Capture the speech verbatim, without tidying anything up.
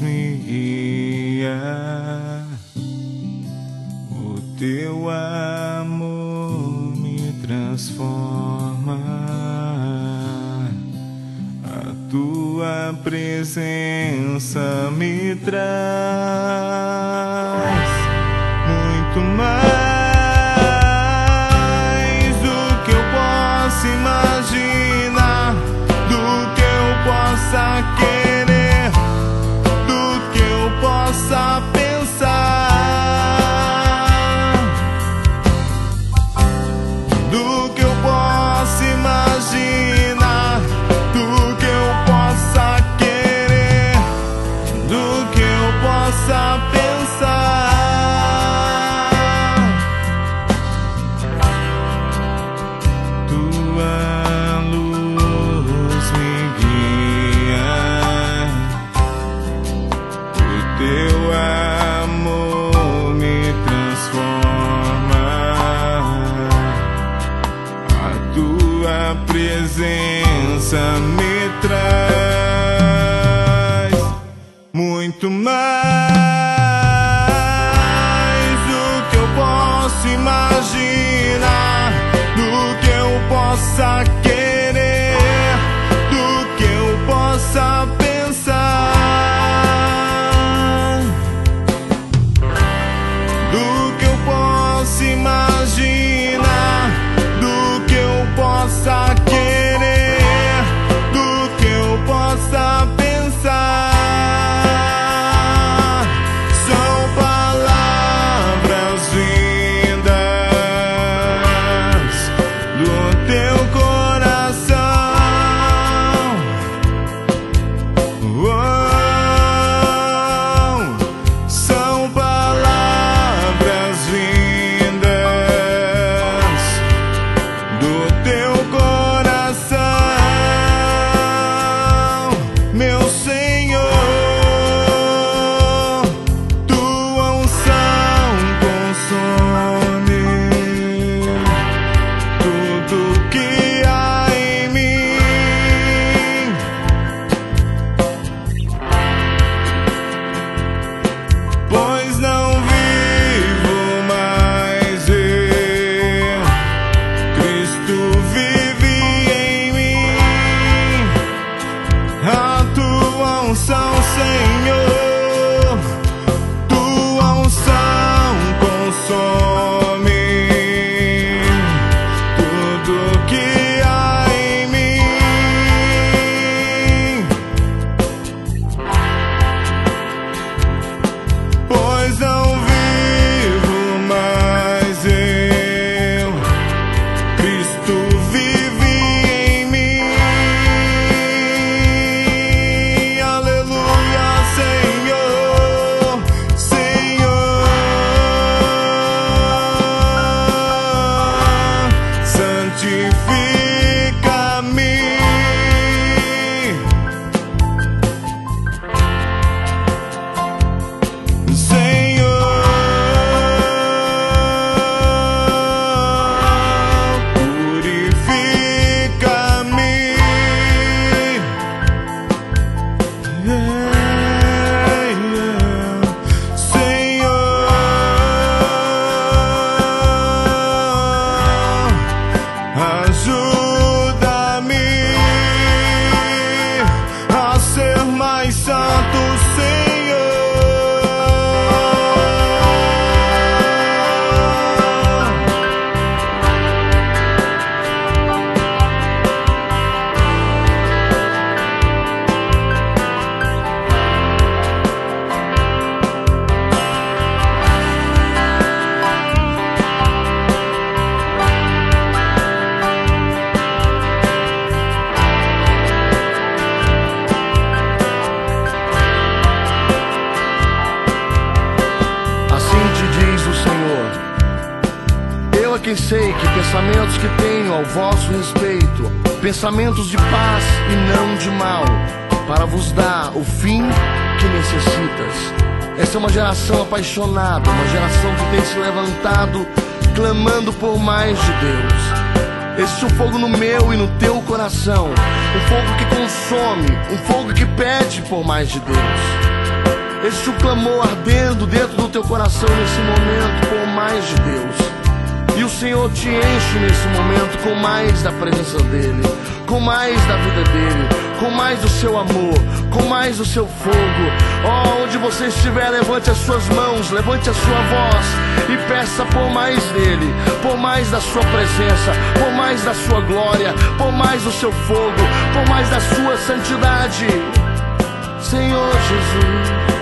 me guia, o teu amor me transforma, a tua presença me traz muito mais do que eu posso imaginar, do que eu possa querer, do que eu possa pensar, do que eu possa imaginar, do que eu possa querer, do que eu possa pensar. Tua luz me guia, o teu amor me transforma, a tua presença me traz muito mais do que eu posso imaginar, do que eu possa querer, do que eu possa pensar, do que eu possa imaginar, do que eu possa querer, do que eu possa pensar. São palavras vindas do teu coração. Oh, são palavras vindas do teu coração, meu Senhor. Tua unção consome tudo que há em mim, pois não vivo mais eu, Cristo vive em mim. A tua unção, Senhor, tua unção consome tudo que há em mim, pois não vivo mais eu, Cristo vive em mim. Aleluia, Senhor, Senhor, santifica-me. Senhor, purifica-me. Yeah, yeah. Senhor, ajuda-me a ser mais santo, Senhor. Assim te diz o Senhor: eu é quem sei que pensamentos que tenho ao vosso respeito, pensamentos de paz e não de mal, para vos dar o fim que necessitas. Essa é uma geração apaixonada, uma geração que tem se levantado clamando por mais de Deus. Existe um fogo no meu e no teu coração, um fogo que consome, um fogo que pede por mais de Deus. Existe um clamor ardendo dentro do teu coração nesse momento por mais de Deus. E o Senhor te enche nesse momento com mais da presença dEle, com mais da vida dEle, com mais do seu amor, com mais do seu fogo. Oh, onde você estiver, levante as suas mãos, levante a sua voz e peça por mais dEle, por mais da sua presença, por mais da sua glória, por mais do seu fogo, por mais da sua santidade. Senhor Jesus.